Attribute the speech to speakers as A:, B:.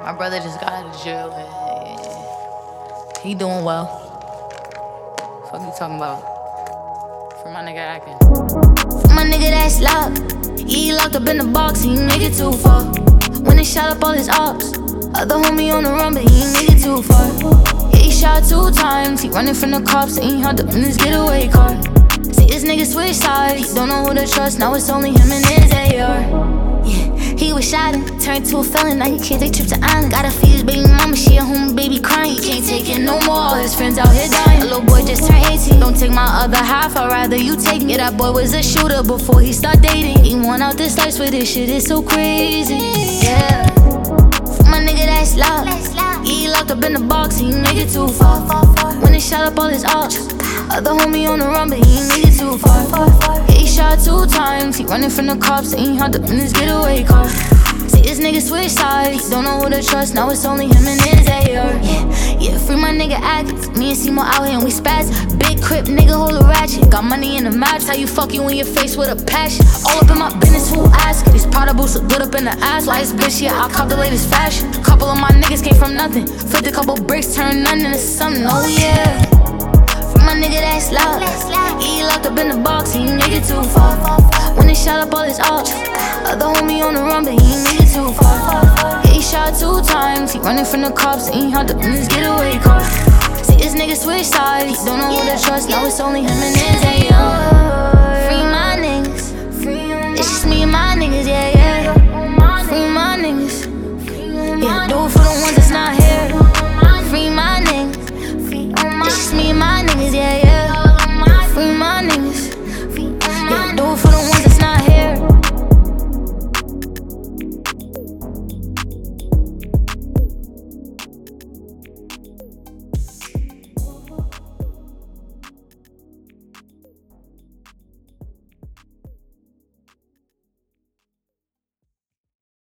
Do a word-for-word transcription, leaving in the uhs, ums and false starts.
A: My brother just got out of jail. He doing well. Fuck you talking about? For my nigga acting.
B: For my nigga that's locked. Yeah, he locked up in the box, he ain't make it too far. When they shot up all his ops, other homie on the run, but he ain't make it too far. Yeah, he shot two times, he running from the cops, and he hopped up in his getaway car. See, this nigga switch sides, don't know who to trust, now it's only him and his A R. Yeah, he was shot and turned to a felon, now he can't take trips to island. Gotta feed his baby mama, she at home, baby crying. He can't take it no more, all his friends out here dying. A little boy just turned eighteen, don't take my other half, I'd rather you take me. Yeah, that boy was a shooter before he start dating. He want out this life, with this shit is so crazy. Yeah, for my nigga that's locked. Yeah, he locked up in the box, he ain't make it too far. When they shot up all his ops, other homie on the run, but he ain't make it too far. Yeah, he shot two times, he running from the cops, and he hopped up in his getaway car. See, this nigga switch sides, don't know who to trust, now it's only him and his A R. Yeah, yeah, free my nigga Atkins, me and Seymour out here and we spaz. Big crip, nigga hold a ratchet, got money in the match, how you fuck you in your face with a passion. All up in my business, who ask? These Prada boots look good up in the ass, like this bitch, yeah, I cop the latest fashion. Couple of my niggas came from nothing, flipped a couple bricks, turned none into something, oh yeah. My nigga that's loud, yeah, he locked up in the box, he ain't make it too far. When they shot up all his ops, other homie on the run, but he ain't make it too far. Yeah, he shot two times, he running from the cops, and he hopped up in his getaway car. See, this nigga switch sides, don't know who to trust, now it's only him and him.